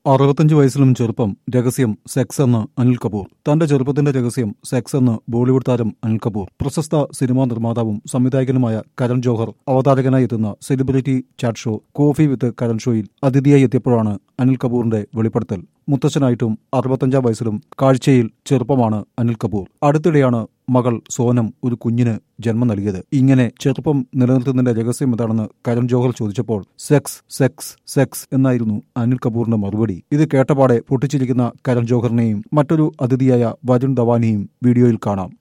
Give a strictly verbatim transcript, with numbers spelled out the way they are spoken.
അറുപത്തഞ്ച് വയസ്സിലും ചെറുപ്പം രഹസ്യം സെക്സ് എന്ന് അനിൽ കപൂർ. തന്റെ ചെറുപ്പത്തിന്റെ രഹസ്യം സെക്സ് എന്ന് ബോളിവുഡ് താരം അനിൽ കപൂർ. പ്രശസ്ത സിനിമാ നിർമ്മാതാവും സംവിധായകനുമായ കരൺ ജോഹർ അവതാരകനായി എത്തുന്ന celebrity chat show Koffee with Karan ഷോയിൽ അതിഥിയായി എത്തിയപ്പോഴാണ് അനിൽ കപൂറിന്റെ വെളിപ്പെടുത്തൽ. മുത്തച്ഛനായിട്ടും അറുപത്തഞ്ചാം വയസ്സിലും കാഴ്ചയിൽ ചെറുപ്പമാണ് അനിൽ കപൂർ. അടുത്തിടെയാണ് മകൾ സോനം ഒരു കുഞ്ഞിന് ജന്മം നൽകിയത്. ഇങ്ങനെ ചെറുപ്പം നിലനിർത്തുന്നതിന്റെ രഹസ്യം എന്താണെന്ന് കരൺ ജോഹർ ചോദിച്ചപ്പോൾ സെക്സ് സെക്സ് സെക്സ് എന്നായിരുന്നു അനിൽ കപൂറിന്റെ മറുപടി. ഇത് കേട്ടപാടെ പൊട്ടിച്ചിരിക്കുന്ന കരൺ ജോഹറിനെയും മറ്റൊരു അതിഥിയായ വരുൺ ധവാനെയും വീഡിയോയിൽ കാണാം.